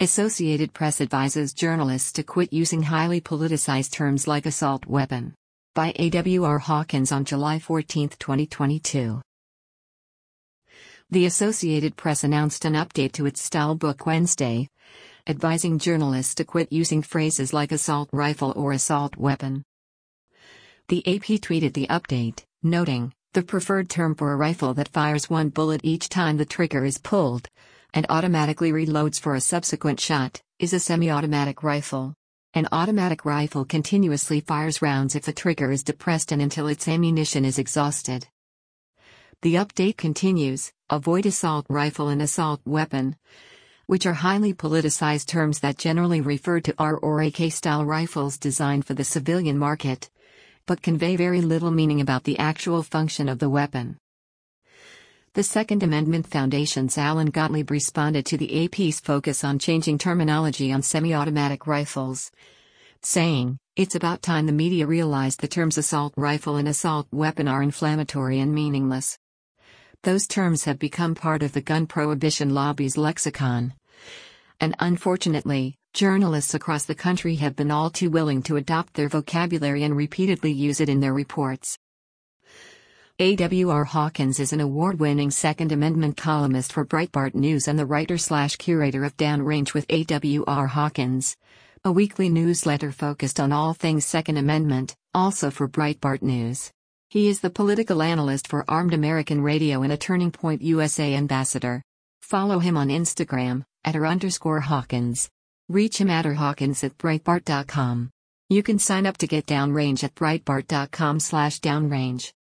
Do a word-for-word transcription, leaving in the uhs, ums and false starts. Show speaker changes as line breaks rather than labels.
Associated Press advises journalists to quit using highly politicized terms like assault weapon. By A W R Hawkins on July fourteenth, twenty twenty-two. The Associated Press announced an update to its style book Wednesday, advising journalists to quit using phrases like assault rifle or assault weapon. The A P tweeted the update, noting, "The preferred term for a rifle that fires one bullet each time the trigger is pulled, and automatically reloads for a subsequent shot, is a semi-automatic rifle. An automatic rifle continuously fires rounds if the trigger is depressed and until its ammunition is exhausted." The update continues, "Avoid assault rifle and assault weapon, which are highly politicized terms that generally refer to R or A K-style rifles designed for the civilian market, but convey very little meaning about the actual function of the weapon." The Second Amendment Foundation's Alan Gottlieb responded to the A P's focus on changing terminology on semi-automatic rifles, saying, "It's about time the media realized the terms assault rifle and assault weapon are inflammatory and meaningless. Those terms have become part of the gun prohibition lobby's lexicon. And unfortunately, journalists across the country have been all too willing to adopt their vocabulary and repeatedly use it in their reports." A W R Hawkins is an award-winning Second Amendment columnist for Breitbart News and the writer-slash-curator of Downrange with A W R Hawkins, a weekly newsletter focused on all things Second Amendment, also for Breitbart News. He is the political analyst for Armed American Radio and a Turning Point U S A ambassador. Follow him on Instagram, at r underscore Hawkins. Reach him at rhawkins at breitbart dot com. You can sign up to get Downrange at breitbart dot com slash downrange.